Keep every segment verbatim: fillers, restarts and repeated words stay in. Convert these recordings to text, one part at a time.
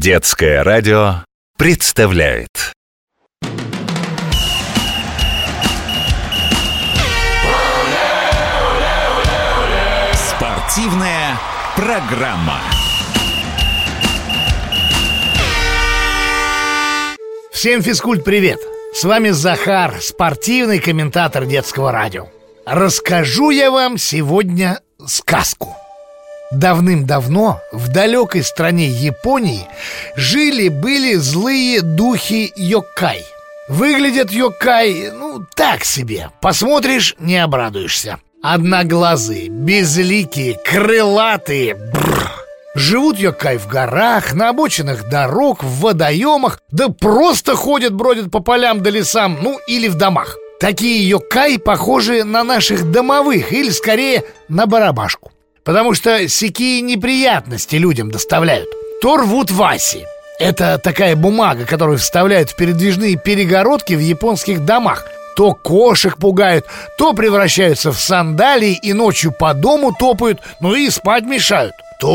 Детское радио представляет спортивная программа. Всем физкульт-привет! С вами Захар, спортивный комментатор Детского радио. Расскажу я вам сегодня сказку. Давным-давно в далекой стране Японии жили-были злые духи йокай. Выглядят йокай, ну, так себе. Посмотришь, не обрадуешься. Одноглазые, безликие, крылатые. Бррр. Живут йокай в горах, на обочинах дорог, в водоемах, да просто ходят-бродят по полям да лесам, ну или в домах. Такие йокай похожи на наших домовых, или скорее на барабашку. Потому что сякие неприятности людям доставляют. То рвут васи. Это такая бумага, которую вставляют в передвижные перегородки в японских домах. То кошек пугают, то превращаются в сандалии и ночью по дому топают, ну и спать мешают.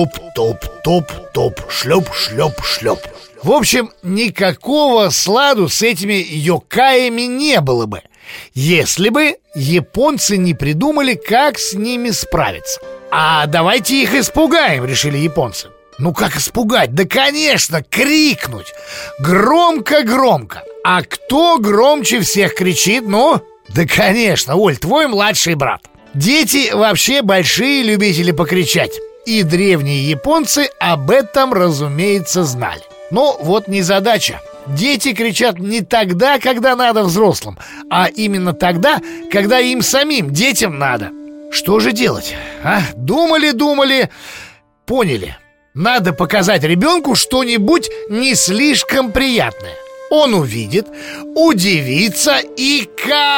Топ-топ-топ-топ, шлеп-шлеп-шлеп. В общем, никакого сладу с этими йокаями не было бы, если бы японцы не придумали, как с ними справиться. А давайте их испугаем, решили японцы. Ну как испугать? Да, конечно, крикнуть. Громко-громко. А кто громче всех кричит? Ну, да, конечно, Оль, твой младший брат. Дети вообще большие любители покричать. И древние японцы об этом, разумеется, знали. Но вот незадача. Дети кричат не тогда, когда надо взрослым, а именно тогда, когда им самим, детям, надо. Что же делать? А? Думали-думали, поняли. Надо показать ребенку что-нибудь не слишком приятное. Он увидит, удивится и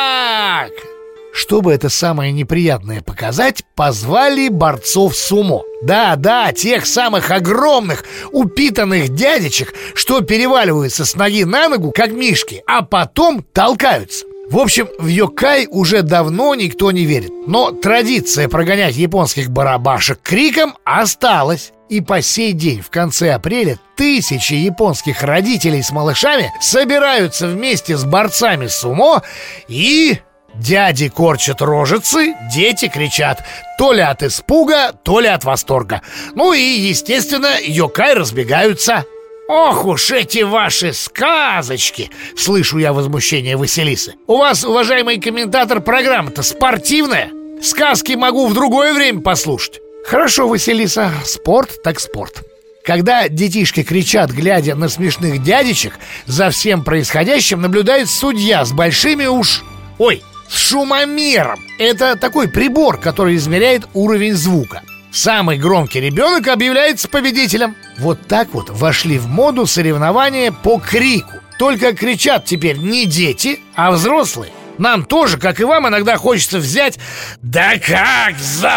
как! Чтобы это самое неприятное показать, позвали борцов сумо. Да-да, тех самых огромных, упитанных дядечек, что переваливаются с ноги на ногу, как мишки, а потом толкаются. В общем, в йокай уже давно никто не верит. Но традиция прогонять японских барабашек криком осталась. И по сей день в конце апреля тысячи японских родителей с малышами собираются вместе с борцами сумо и... Дяди корчат рожицы, дети кричат. То ли от испуга, то ли от восторга. Ну и, естественно, йокай разбегаются. Ох уж эти ваши сказочки! Слышу я возмущение Василисы. У вас, уважаемый комментатор, программа-то спортивная. Сказки могу в другое время послушать. Хорошо, Василиса, спорт так спорт. Когда детишки кричат, глядя на смешных дядечек, за всем происходящим наблюдает судья с большими уж... Ой, с шумомером. Это такой прибор, который измеряет уровень звука. Самый громкий ребенок объявляется победителем. Вот так вот вошли в моду соревнования по крику. Только кричат теперь не дети, а взрослые. Нам тоже, как и вам, иногда хочется взять «да как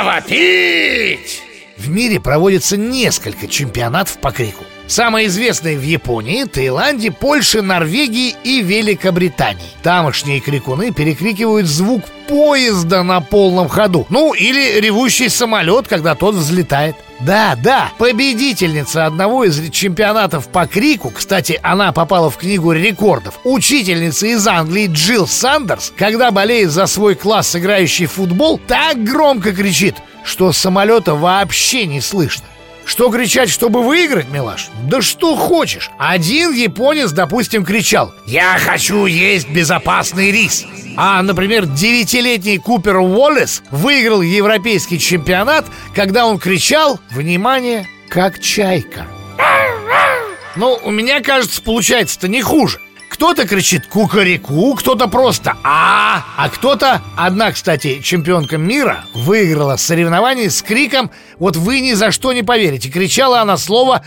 завопить!». В мире проводится несколько чемпионатов по крику. Самые известные в Японии, Таиланде, Польше, Норвегии и Великобритании. Тамошние крикуны перекрикивают звук поезда на полном ходу. Ну, или ревущий самолет, когда тот взлетает. Да, да, победительница одного из чемпионатов по крику, кстати, она попала в книгу рекордов, учительница из Англии Джилл Сандерс, когда болеет за свой класс, играющий в футбол, так громко кричит, что самолета вообще не слышно. Что кричать, чтобы выиграть, милаш? Да что хочешь. Один японец, допустим, кричал: «Я хочу есть безопасный рис». А, например, девятилетний Купер Уоллес выиграл европейский чемпионат, когда он кричал, внимание, как чайка. Ну, у меня, кажется, получается-то не хуже. Кто-то кричит кукареку, кто-то просто а, а кто-то... Одна, кстати, чемпионка мира выиграла соревнование с криком, вот вы ни за что не поверите, кричала она слово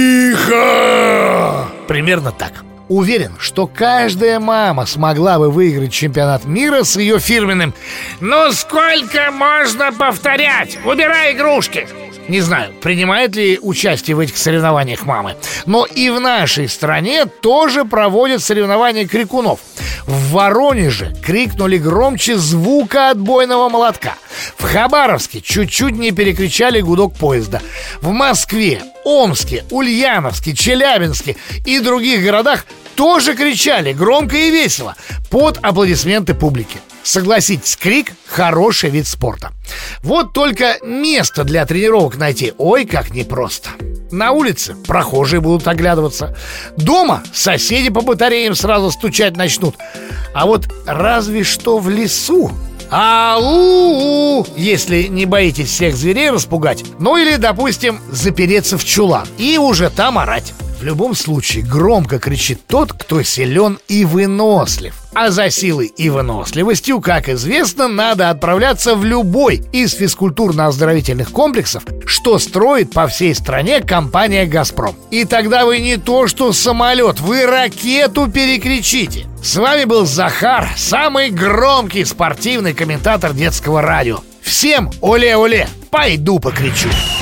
«Тихо!». Примерно так. Уверен, что каждая мама смогла бы выиграть чемпионат мира с ее фирменным «Ну сколько можно повторять? Убирай игрушки!». Не знаю, принимает ли участие в этих соревнованиях мамы, но и в нашей стране тоже проводят соревнования крикунов. В Воронеже крикнули громче звука отбойного молотка. В Хабаровске чуть-чуть не перекричали гудок поезда. В Москве, Омске, Ульяновске, Челябинске и других городах тоже кричали громко и весело под аплодисменты публики. Согласитесь, крик – хороший вид спорта. Вот только место для тренировок найти, ой, как непросто. На улице прохожие будут оглядываться. Дома соседи по батареям сразу стучать начнут. А вот разве что в лесу. Ау! Если не боитесь всех зверей распугать. Ну или, допустим, запереться в чулан и уже там орать. В любом случае громко кричит тот, кто силен и вынослив. А за силой и выносливостью, как известно, надо отправляться в любой из физкультурно-оздоровительных комплексов, что строит по всей стране компания «Газпром». И тогда вы не то что самолет, вы ракету перекричите. С вами был Захар, самый громкий спортивный комментатор детского радио. Всем оле-оле, пойду покричу.